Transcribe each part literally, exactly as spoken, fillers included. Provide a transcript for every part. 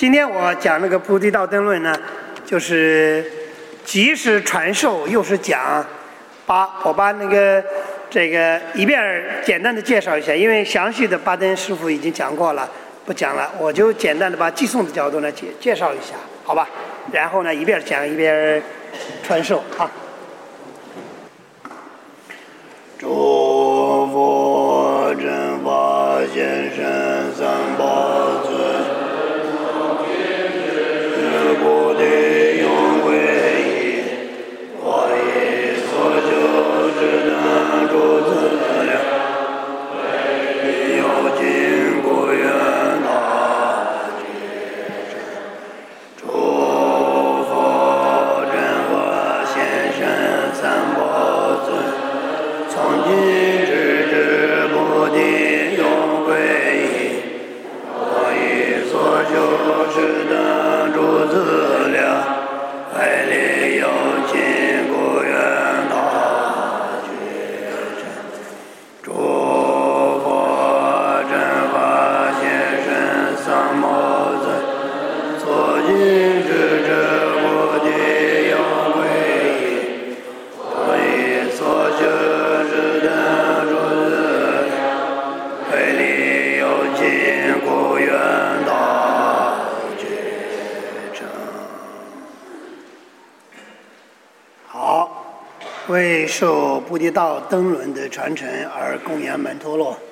今天我讲那个菩提道灯论呢，就是既是传授又是讲，把我把那个这个一遍简单的介绍一下，因为详细的巴登师傅已经讲过了，不讲了，我就简单的把寄送的角度呢介介绍一下，好吧？然后呢一边讲一边传授啊。 诸佛正法现身三宝尊，是菩提永归依，我以所求之等诸资粮，有尽故愿大觉真。诸佛正法现身三宝尊，从今直至菩提永归依，我以所求之等诸资粮，海里有尽故愿大觉真。诸佛正法现身三宝尊，从今直至菩提永归依，我以所求之等诸资粮，海里有尽故愿大觉真。 好，为受菩提道灯轮的传承而供养门陀罗。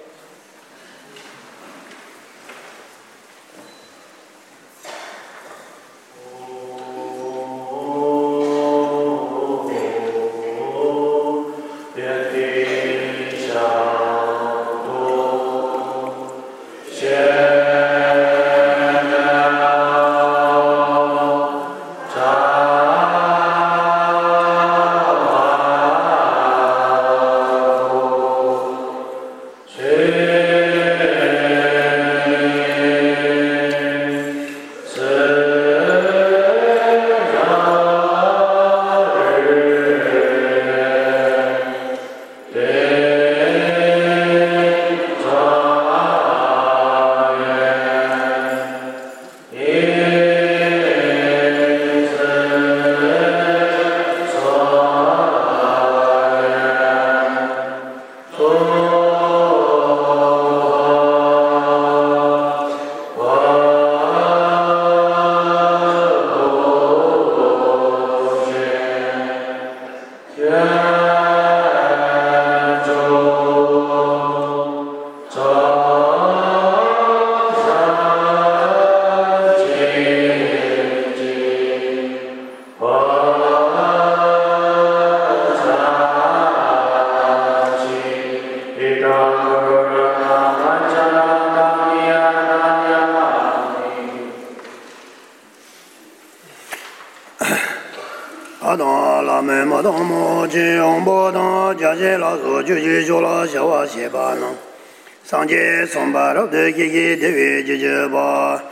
阿当拉门马当摩吉翁波当迦谢拉苏居居修拉小瓦谢巴能桑杰松巴罗的基基的维吉吉巴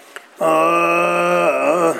啊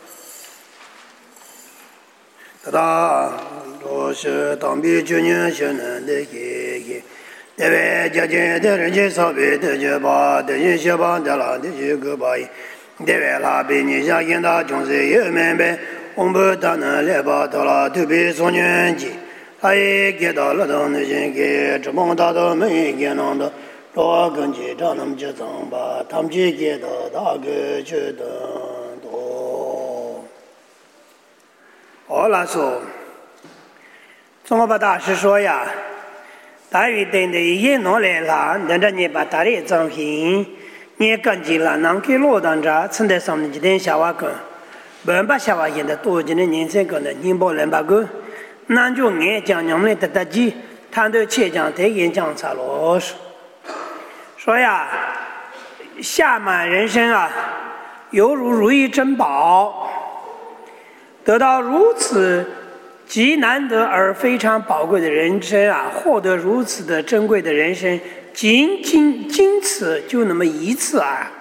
达达罗是当比去年学能的基基的维加吉的人家稍微的吉巴的人小巴的拉的吉个巴伊的维拉比你下见到总是有明白我们大能来把到了特别少年纪，他也给到了当那些给这帮大的没给弄的，老根基让他们去怎吧，他们去给到大个去的多。 好了说，宗喀巴大师说呀，大约等的一弄来了，等着你把大的藏品，你根基了，能给落当着，存在上面几点下瓦根。本把下瓦现在多几年人生可能宁波人把个，那就俺讲你们的得机，谈到切讲太严讲差了说，说呀，下满人生啊，犹如如意珍宝，得到如此极难得而非常宝贵的人生啊，获得如此的珍贵的人生，仅仅仅此就那么一次啊。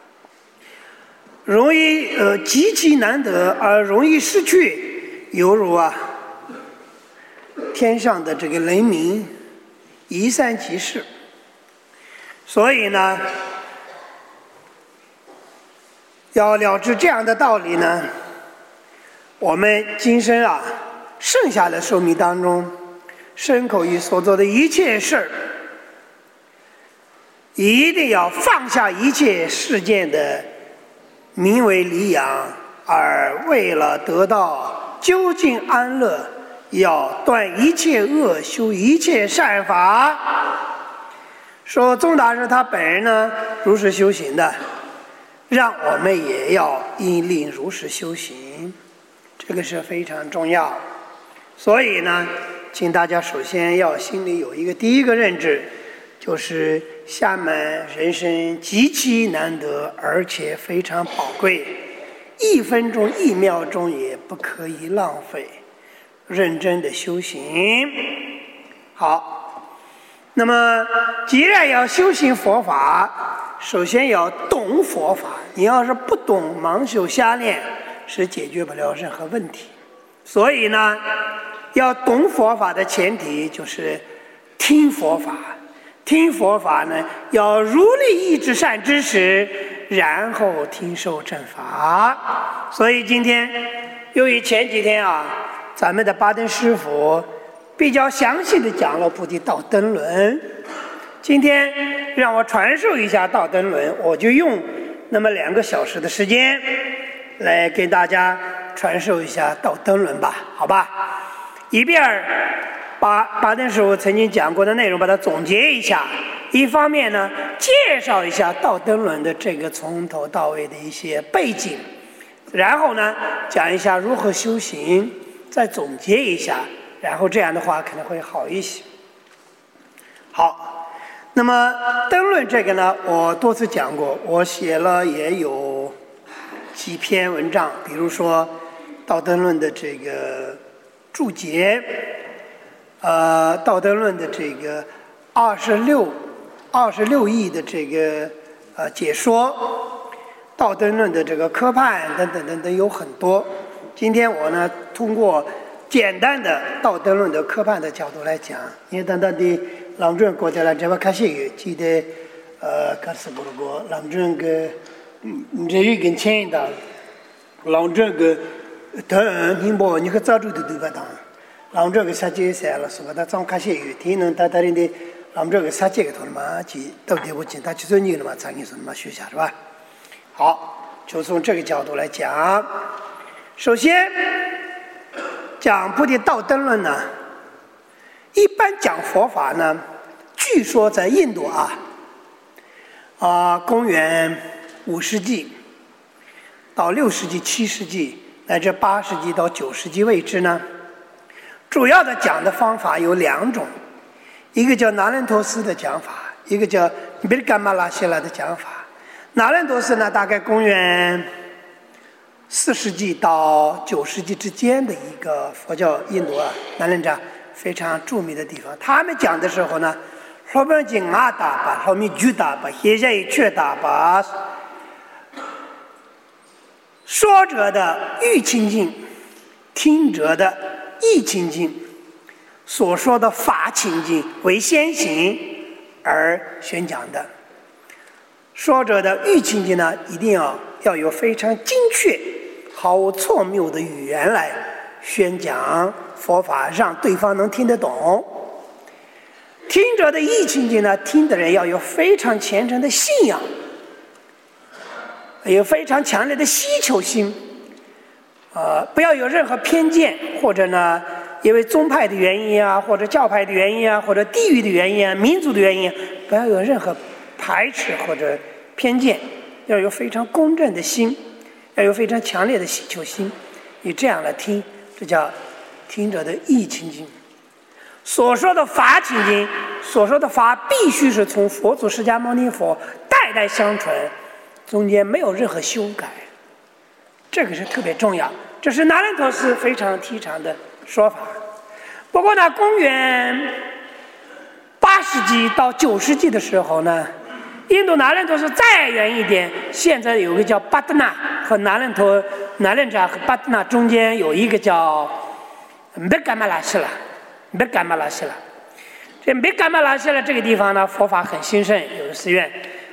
容易呃极其难得而容易失去，犹如啊天上的这个雷鸣，一散即逝。所以呢， 要了知这样的道理呢，我们今生啊，剩下的寿命当中，身口意所做的一切事儿，一定要放下一切世间的名为利养，而为了得到究竟安乐，要断一切恶，修一切善法。说宗大师他本人呢，如是修行的，让我们也要引领如是修行，这个是非常重要。所以呢，请大家首先要心里有一个第一个认知，就是厦门人生极其难得，而且非常宝贵，一分钟一秒钟也不可以浪费，认真的修行。好，那么既然要修行佛法，首先要懂佛法。你要是不懂，盲修瞎练是解决不了任何问题。所以呢，要懂佛法的前提就是听佛法。听佛法呢，要如理益智善知识，然后听受正法。所以今天，由于前几天啊，咱们的巴登师傅比较详细的讲了菩提道灯轮，今天让我传授一下道灯轮，我就用那么两个小时的时间来给大家传授一下道灯轮吧，好吧？一遍把巴登师傅曾经讲过的内容把它总结一下，一方面呢介绍一下道灯轮的这个从头到尾的一些背景，然后呢讲一下如何修行，再总结一下，然后这样的话可能会好一些。好，那么灯论这个呢，我多次讲过，我写了也有几篇文章，比如说道灯论的这个注解，呃，道灯论的这个二十六二十六义的这个呃解说，道灯论的这个科判等等等等有很多。今天我呢通过简单的道灯论的科判的角度来讲，因为等到的郎中国家来这边看些有，记得呃，看是不过郎中个嗯，这有跟前一道，郎中个等你不你可早住的都不当。郎这个杀鸡散了，是吧？他张看些有天能到他人的郎这个杀鸡个头嘛，就到底不进，他去做你了嘛，张你说嘛学下是吧？好，就从这个角度来讲，首先讲菩提道灯论呢，一般讲佛法呢，据说在印度啊，啊、呃，公元五世纪到六世纪、七世纪乃至八世纪到九世纪为止呢。主要的讲的方法有两种，一个叫那兰陀斯的讲法，一个叫比尔甘玛拉谢拉的讲法。那兰陀斯呢，大概公元四世纪到九世纪之间的一个佛教印度啊，那兰扎非常著名的地方。他们讲的时候呢，后面经阿达巴，后面居达巴，现在一却达巴，说者的欲清净，听者的意清净，所说的法清净为先行而宣讲的。说者的欲清净呢，一定要要有非常精确、毫无错谬的语言来宣讲佛法，让对方能听得懂。听者的意清净呢，听的人要有非常虔诚的信仰，有非常强烈的希求心。呃，不要有任何偏见，或者呢，因为宗派的原因啊，或者教派的原因啊，或者地域的原因啊，民族的原因啊，不要有任何排斥或者偏见，要有非常公正的心，要有非常强烈的希求心，以这样来听，这叫听者的意清净。所说的法清净，所说的法必须是从佛祖释迦牟尼佛代代相传，中间没有任何修改。这个是特别重要，这是那兰陀斯非常提倡的说法。不过呢，公元八世纪到九世纪的时候呢，印度那兰陀斯再远一点，现在有个叫巴德纳和那兰陀那兰扎和巴德纳中间有一个叫米甘玛拉西拉，米甘玛拉西拉。这米甘玛拉西拉这个地方呢，佛法很兴盛，有个寺院。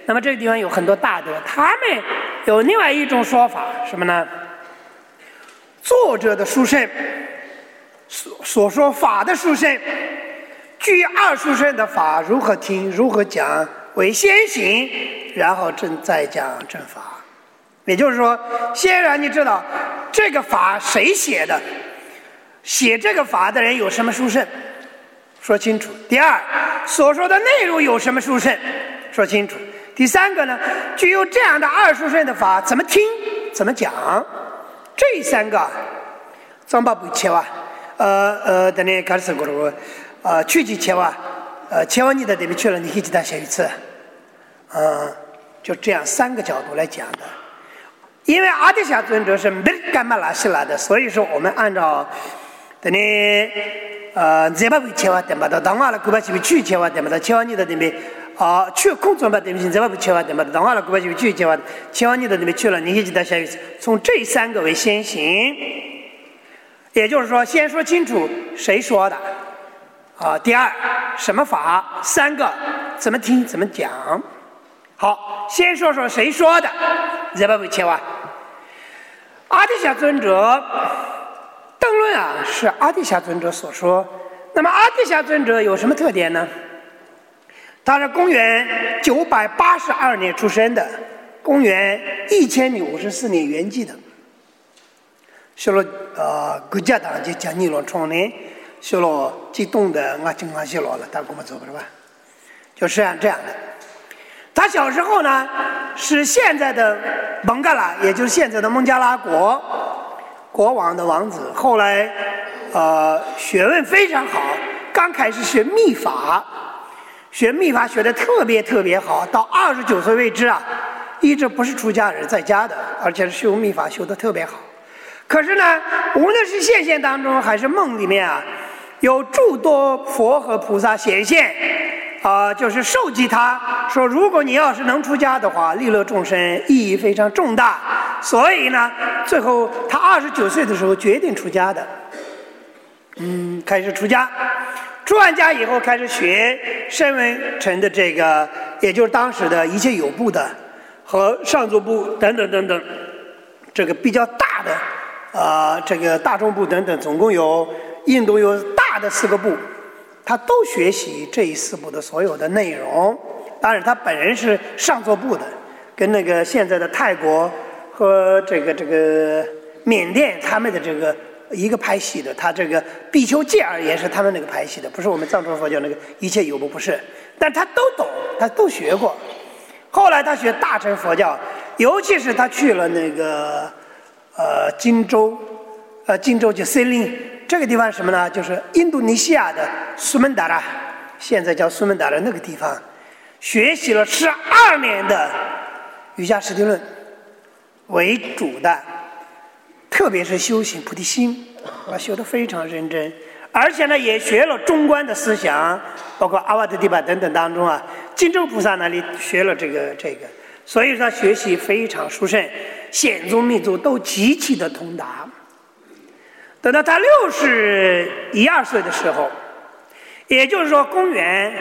那么这个地方有很多大德，他们有另外一种说法，什么呢？作者的书圣所所说法的书圣，据二书圣的法如何听如何讲为先行，然后正再讲正法。也就是说，先让你知道这个法谁写的，写这个法的人有什么书圣，说清楚。第二，所说的内容有什么书圣，说清楚。第三个呢，具有这样的二书圣的法，怎么听怎么讲，这三个张巴不切哇，呃呃，等你开始过了，呃，去几切哇，呃，切完你的那边去了，你可以记得写一次，嗯、呃，就这样三个角度来讲的。因为阿底峡尊者是没干嘛拉西拉的，所以说我们按照等你呃这把不切哇，等把到当完了，古巴去去切哇，等把到切完你的那边。啊，去空中吧，对不起，这把不切完，对吧？等完了，过去去切完，切完你的那边去了，你可以记得下一次，从这三个为先行，也就是说，先说清楚谁说的，啊，第二什么法，三个怎么听怎么讲。好，先说说谁说的，这把不切完。阿底峡尊者登论啊，是阿底峡尊者所说。那么阿底峡尊者有什么特点呢？他是公元九百八十二年出生的，公元一千零五十四年圆寂的。修了呃国家党就讲尼罗创年，修了激动的我经常修了了，但我们做不是吧？就是这样这样的。他小时候呢是现在的蒙嘎拉，也就是现在的孟加拉国国王的王子，后来呃学问非常好，刚开始学密法。学密法学得特别特别好，到二十九岁为止啊，一直不是出家人，在家的，而且是修密法修得特别好。可是呢，无论是现现当中还是梦里面啊，有诸多佛和菩萨显现，啊、呃，就是授记他说，如果你要是能出家的话，利乐众生意义非常重大。所以呢，最后他二十九岁的时候决定出家的，嗯，开始出家。出完家以后，开始学申文成的这个，也就是当时的一切有部的和上座部等等等等，这个比较大的啊、呃，这个大众部等等，总共有印度有大的四个部，他都学习这四部的所有的内容。当然，他本人是上座部的，跟那个现在的泰国和这个这个缅甸他们的这个。一个派系的，他这个比丘戒尔也是他们那个派系的，不是我们藏传佛教那个一切有部，不是，但他都懂，他都学过。后来他学大乘佛教，尤其是他去了那个呃金州，呃金州就森林这个地方是什么呢？就是印度尼西亚的苏门答腊，现在叫苏门答腊那个地方，学习了十二年的瑜伽师地论为主的。特别是修行菩提心，啊，修得非常认真，而且呢，也学了中观的思想，包括阿瓦特迪巴等等当中啊，金州菩萨那里学了这个这个，所以说学习非常殊胜，显宗密宗都极其的通达。等到他六十一二岁的时候，也就是说公元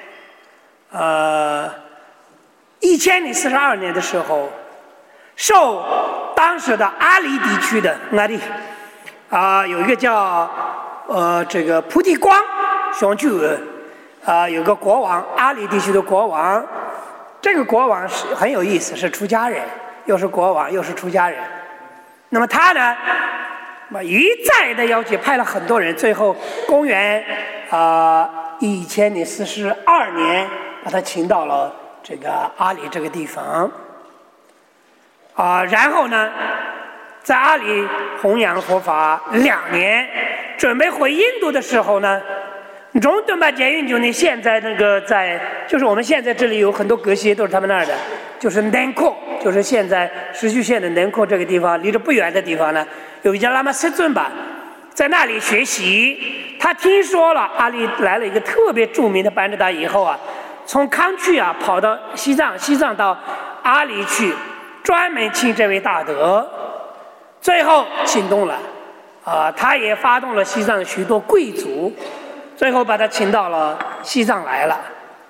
呃一千零四十二年的时候，受当时的阿里地区的阿里啊，有一个叫呃这个菩提光雄居啊，有个国王，阿里地区的国王，这个国王是很有意思，是出家人，又是国王又是出家人。那么他呢，一再的要求，派了很多人，最后公元啊一千零四十二年，把他请到了这个阿里这个地方。啊，然后呢，在阿里弘扬佛法两年，准备回印度的时候呢，中敦巴监狱就那现在那个在，就是我们现在这里有很多阁西都是他们那儿的，就是南廓，就是现在石渠县的南廓这个地方，离着不远的地方呢，有一家喇嘛释尊吧，在那里学习。他听说了阿里来了一个特别著名的班智达以后啊，从康区啊跑到西藏，西藏到阿里去。专门请这位大德，最后行动了，啊、呃，他也发动了西藏许多贵族，最后把他请到了西藏来了。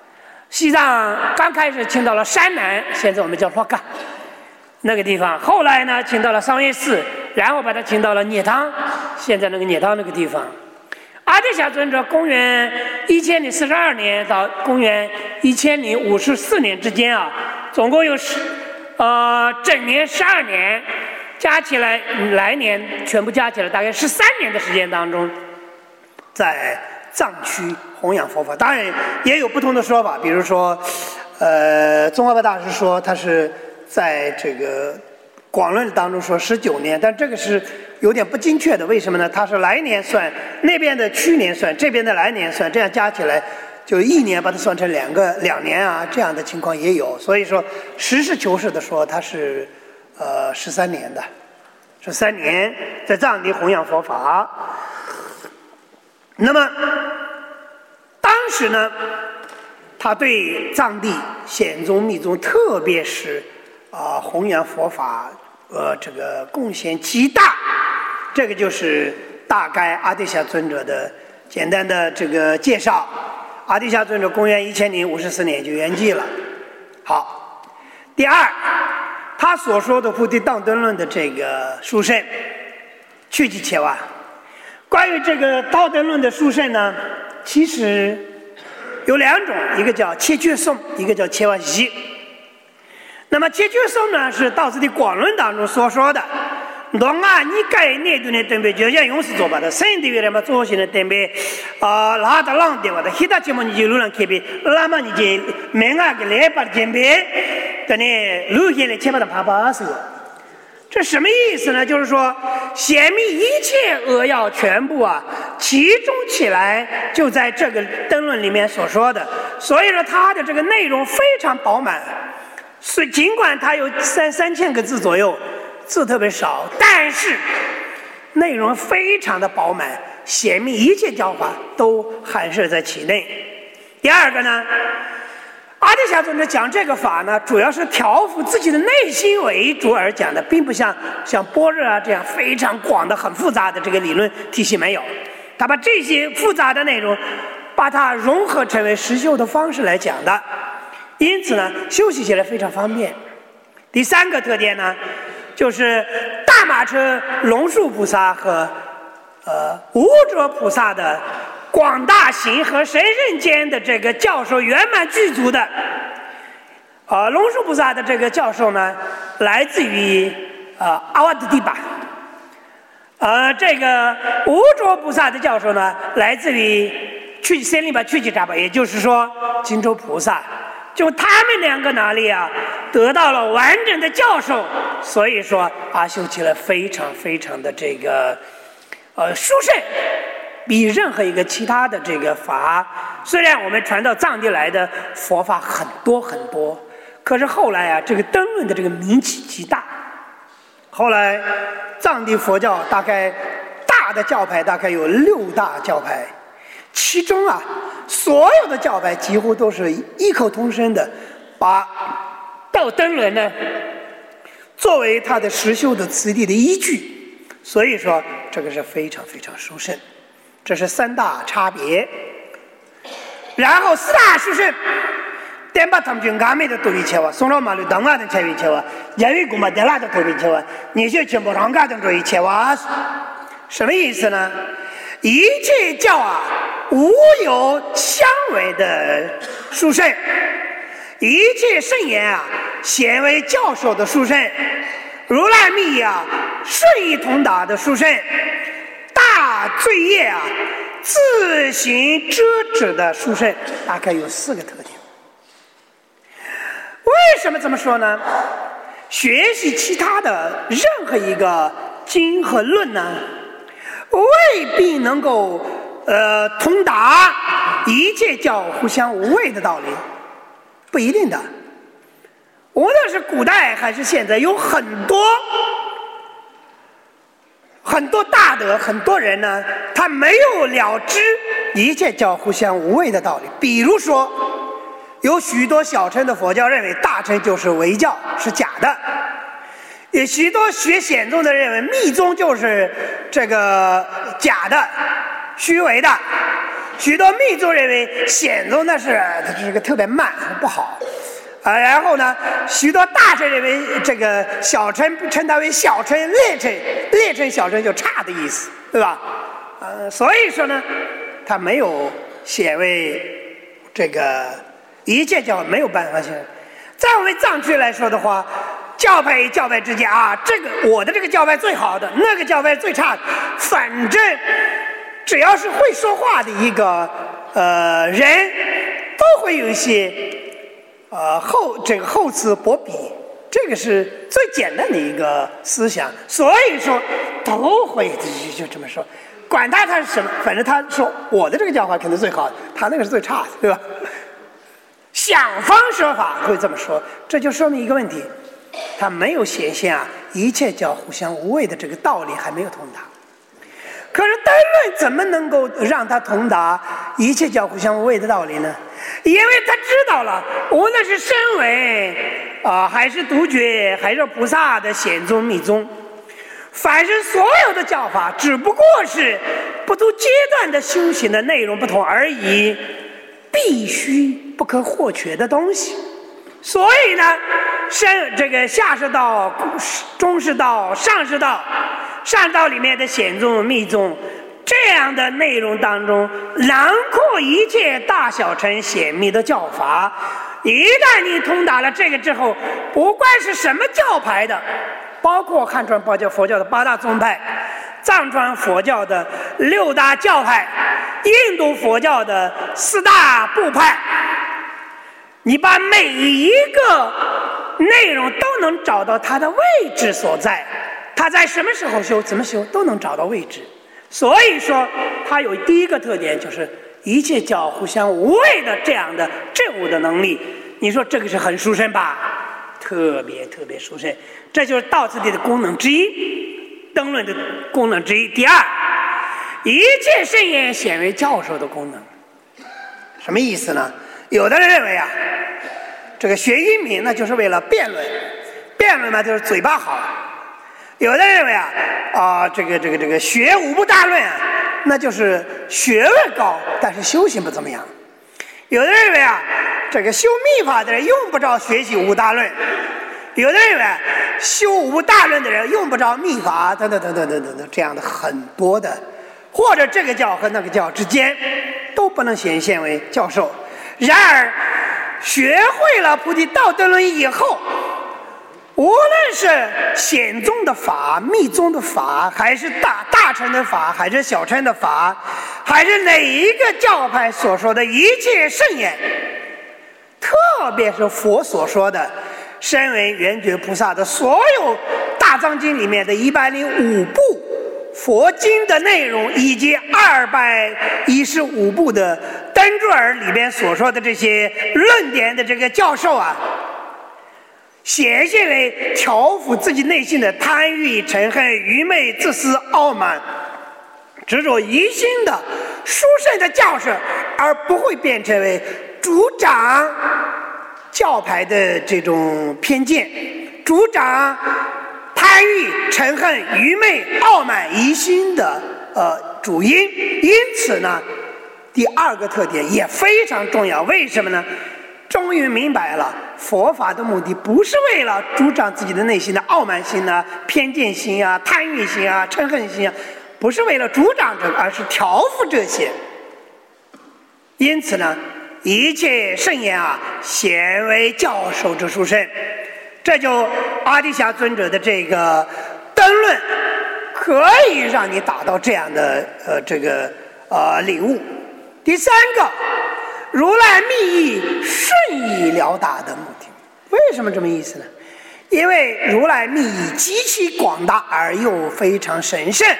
西藏刚开始请到了山南，现在我们叫洛嘎那个地方，后来呢请到了桑耶寺，然后把它请到了聂汤，现在那个聂汤那个地方。阿底峡尊者公元一千零四十二年到公元一千零五十四年之间啊，总共有十呃整年十二年，加起来来年全部加起来大概十三年的时间当中，在藏区弘扬佛法。当然也有不同的说法，比如说，呃，宗喀巴大师说他是在这个广论当中说十九年，但这个是有点不精确的。为什么呢？他是来年算，那边的去年算，这边的来年算，这样加起来就一年把它算成两个两年啊，这样的情况也有。所以说实事求是的说，他是呃十三年的，十三年在藏地弘扬佛法。那么当时呢，他对藏地显宗密宗，特别是啊、呃、弘扬佛法，呃，这个贡献极大。这个就是大概阿底峡尊者的简单的这个介绍。阿底峡尊者公元一千零五十四年就圆寂了。好，第二，他所说的菩提道灯论的这个殊胜，去其切瓦。关于这个道灯论的殊胜呢，其实有两种，一个叫切觉颂，一个叫切瓦西。那么切觉颂呢，是道次第广论当中所说的。侬啊，你该那段的准备，就像勇士做吧的，生的为了嘛做些的准备，啊，拉的浪的话的，其他节目你就路上开呗，那么你就明啊个来把准备，等你路线来前把它爬爬死。这什么意思呢？就是说，显密一切扼要全部啊，集中起来，就在这个灯论里面所说的。所以说，它的这个内容非常饱满，所以尽管它有三三千个字左右。字特别少，但是内容非常的饱满，显密一切教法都含摄在其内。第二个呢，阿底峡尊者讲这个法呢，主要是调伏自己的内心为主而讲的，并不像像般若啊这样非常广的、很复杂的这个理论体系没有。他把这些复杂的内容，把它融合成为实修的方式来讲的，因此呢，修习起来非常方便。第三个特点呢，就是大马车龙树菩萨和呃无着菩萨的广大行和神圣间的这个教授圆满具足的。呃，龙树菩萨的这个教授呢，来自于呃阿瓦德蒂巴。呃，这个无着菩萨的教授呢，来自于去森林巴去吉扎巴，也就是说金州菩萨。就他们两个哪里啊，得到了完整的教授，所以说阿修起来非常非常的这个呃殊胜，比任何一个其他的这个法，虽然我们传到藏地来的佛法很多很多，可是后来啊，这个灯论的这个名气极大。后来藏地佛教大概大的教派大概有六大教派，其中啊，所有的教派几乎都是异口同声的，把道灯论呢作为他的实修的次第的依据，所以说这个是非常非常殊胜，这是三大差别。然后四大殊胜，电把他们就安排的都一切哇，送到马路当啊的才一切哇，因为古嘛电拉的都一切哇，你就全部上嘎的这一切哇，什么意思呢？一切教啊，无有相违的殊胜，一切圣言啊，显为教授的殊胜，如来密啊，顺意通达的殊胜，大罪业啊，自行遮止的殊胜，大概有四个特点。为什么这么说呢？学习其他的任何一个经和论呢，未必能够呃通达一切教互相无畏的道理，不一定的。无论是古代还是现在，有很多很多大德，很多人呢，他没有了知一切教互相无畏的道理。比如说，有许多小乘的佛教认为大乘就是伪教，是假的。有许多学显宗的认为密宗就是这个假的、虚伪的， 许多密宗认为显宗那是这个特别慢不好，啊，然后呢，许多大臣认为这个小乘称它为小乘劣乘，劣乘小乘就差的意思，对吧？呃，所以说呢，他没有写为这个一切教没有办法写。在我们藏区来说的话，教派与教派之间啊，这个我的这个教派最好的，那个教派最差的，反正只要是会说话的一个呃人，都会有一些呃后这个厚此薄彼，这个是最简单的一个思想。所以说都会就这么说，管他他是什么，反正他说我的这个教法肯定最好的，他那个是最差的，对吧？想方设法会这么说，这就说明一个问题，他没有显现啊一切教互相无畏的这个道理还没有通达。可是灯论怎么能够让他通达一切教互相无畏的道理呢？因为他知道了，无论是声闻啊、呃，还是独觉，还是菩萨的显宗密宗，凡是所有的教法，只不过是不同阶段的修行的内容不同而已，必须不可或缺的东西。所以呢，生这个下士道、中士道、上士道，上道里面的显宗、密宗这样的内容当中，囊括一切大小乘显密的教法。一旦你通达了这个之后，不管是什么教派的，包括汉传佛教佛教的八大宗派，藏传佛教的六大教派，印度佛教的四大部派，你把每一个内容都能找到它的位置所在，它在什么时候修，怎么修都能找到位置。所以说它有第一个特点，就是一切教互相无畏的这样的证悟的能力。你说这个是很殊胜吧？特别特别殊胜，这就是道次第的功能之一，灯论的功能之一。第二，一切圣言显为教授的功能。什么意思呢？有的人认为啊，这个学英明那就是为了辩论，辩论嘛就是嘴巴好。有的人认为啊啊、呃、这个这个这个学五部大论啊，那就是学问高，但是修行不怎么样。有的人认为啊，这个修密法的人用不着学习五部大论。有的人认为修五部大论的人用不着密法，等等等等等等等，这样的很多的，或者这个教和那个教之间都不能显现为教授。然而学会了菩提道德论以后，无论是显宗的法、密宗的法，还是大大乘的法，还是小乘的法，还是哪一个教派所说的一切圣言，特别是佛所说的声闻缘觉菩萨的所有大藏经里面的一百零五部佛经的内容，以及二百一十五部的灯珠儿里边所说的这些论点的这个教授啊，显现为调伏自己内心的贪欲、嗔恨、愚昧、自私、傲慢、执着疑心的殊胜的教授，而不会变成为主张教派的这种偏见，主张贪欲、嗔恨、愚昧、傲慢、疑心的呃主因。因此呢，第二个特点也非常重要。为什么呢？终于明白了，佛法的目的不是为了主张自己的内心的傲慢心啊、偏见心啊、贪欲心啊、嗔恨心啊，不是为了主张这个，而是调伏这些。因此呢，一切圣言啊，显为教授之殊胜。这就阿底峡尊者的这个灯论，可以让你达到这样的呃这个呃领悟。第三个，如来密意顺意了达的目的。为什么这么意思呢？因为如来密意极其广大而又非常神圣，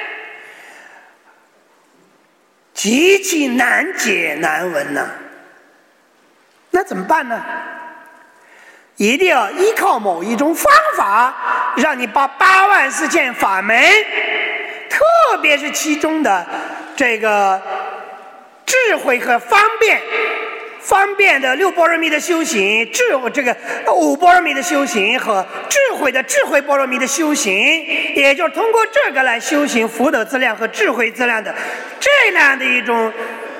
极其难解难闻呐、啊。那怎么办呢？一定要依靠某一种方法，让你把八万四千法门，特别是其中的这个智慧和方便，方便的六波罗蜜的修行，智慧这个五波罗蜜的修行和智慧的智慧波罗蜜的修行，也就是通过这个来修行福德资量和智慧资量的这样的一种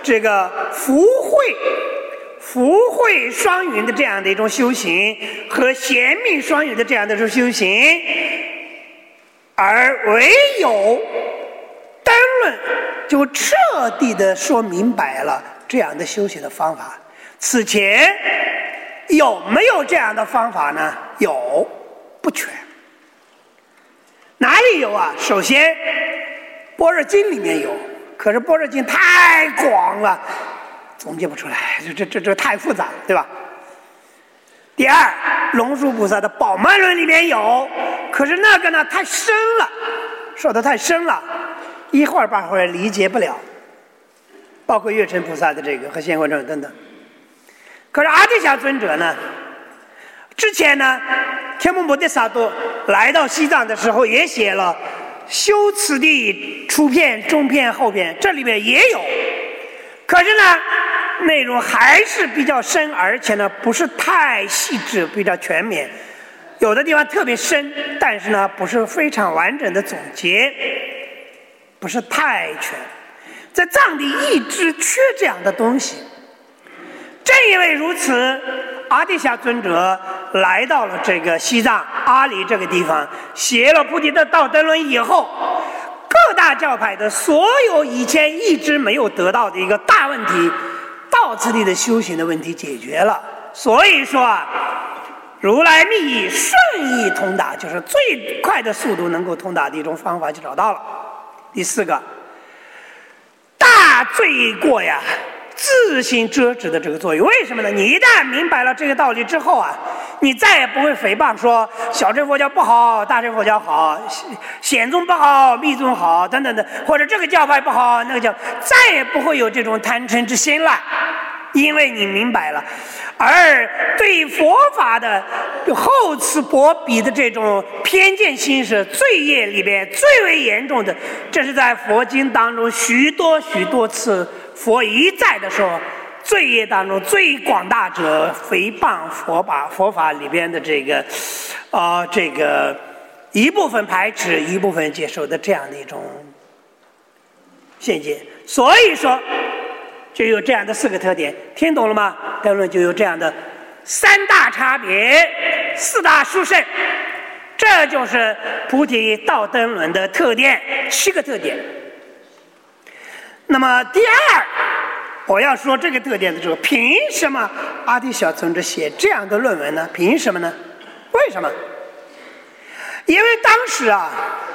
这个福慧、福慧双运的这样的一种修行，和贤命双运的这样的一种修行，而唯有灯论就彻底的说明白了这样的修行的方法。此前有没有这样的方法呢？有，不全。哪里有啊？首先，《般若经》里面有，可是《般若经》太广了，总结不出来，这这这这太复杂了，对吧？第二，龙树菩萨的《宝鬘论》里面有，可是那个呢太深了，说的太深了，一会儿半会儿理解不了。包括月尘菩萨的这个和现观正等等。可是阿底峡尊者呢，之前呢，天目摩地萨多来到西藏的时候也写了修此地初篇、中篇、后篇，这里面也有。可是呢，内容还是比较深，而且呢不是太细致，比较全面。有的地方特别深，但是呢不是非常完整的总结，不是太全。在藏地一直缺这样的东西。正因为如此，阿底峡尊者来到了这个西藏阿里这个地方，写了《菩提的道灯论》以后，各大教派的所有以前一直没有得到的一个大问题，道次第的修行的问题解决了。所以说啊，如来密意顺意通达，就是最快的速度能够通达的一种方法就找到了。第四个，大罪过呀，自行遮止的这个作用。为什么呢？你一旦明白了这个道理之后啊，你再也不会诽谤说小乘佛教不好，大乘佛教好，显宗不好，密宗好等等的，或者这个教派不好，那个教，再也不会有这种贪嗔之心了，因为你明白了。而对佛法的厚此薄彼的这种偏见心是罪业里边最为严重的，这是在佛经当中许多许多次佛一再的说，罪业当中最广大者诽谤佛法，佛法里边的这个啊、呃、这个一部分排斥，一部分接受的这样的一种见解。所以说就有这样的四个特点，听懂了吗？灯论就有这样的三大差别，四大殊胜，这就是菩提道灯论的特点，七个特点。那么第二，我要说这个特点的时候，凭什么阿底峡尊者写这样的论文呢？凭什么呢？为什么？因为当时啊，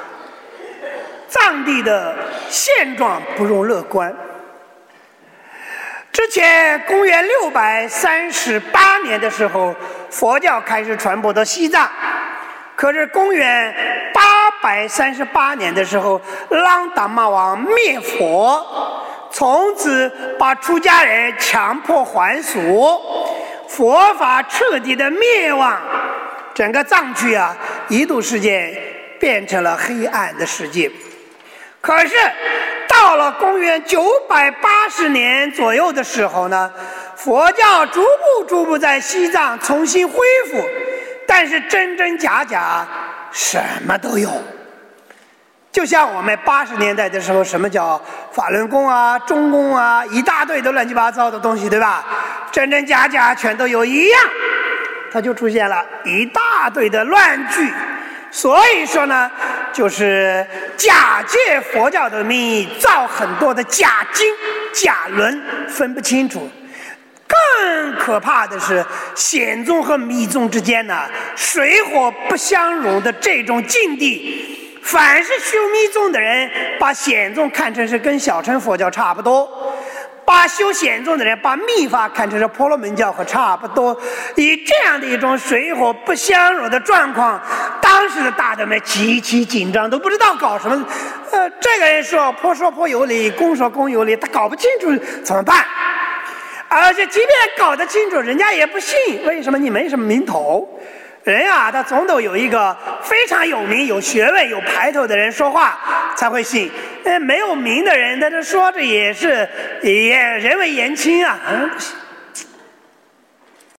藏地的现状不容乐观。之前公元六百三十八年的时候，佛教开始传播到西藏。可是公元八百三十八年的时候，啷达玛王灭佛，从此把出家人强迫还俗，佛法彻底的灭亡，整个藏区啊，一度时间变成了黑暗的世界。可是到了公元九百八十年左右的时候呢，佛教逐步逐步在西藏重新恢复，但是真真假假什么都有。就像我们八十年代的时候，什么叫法轮功啊、中功啊，一大堆的乱七八糟的东西，对吧？真真假假全都有一样，它就出现了一大堆的乱剧。所以说呢，就是假借佛教的名义造很多的假经、假轮，分不清楚。更可怕的是，显宗和密宗之间呢，水火不相容的这种境地，凡是修密宗的人，把显宗看成是跟小乘佛教差不多。把修显宗的人把密法看成是婆罗门教和差不多，以这样的一种水火不相容的状况，当时的大德们极其紧张，都不知道搞什么。呃，这个人说婆说婆有理，公说公有理，他搞不清楚怎么办？而且即便搞得清楚，人家也不信。为什么？你没什么名头。人啊，他总得有一个非常有名、有学问、有排头的人说话才会信。呃，没有名的人，他这说着也是也人为言轻啊，嗯，不行。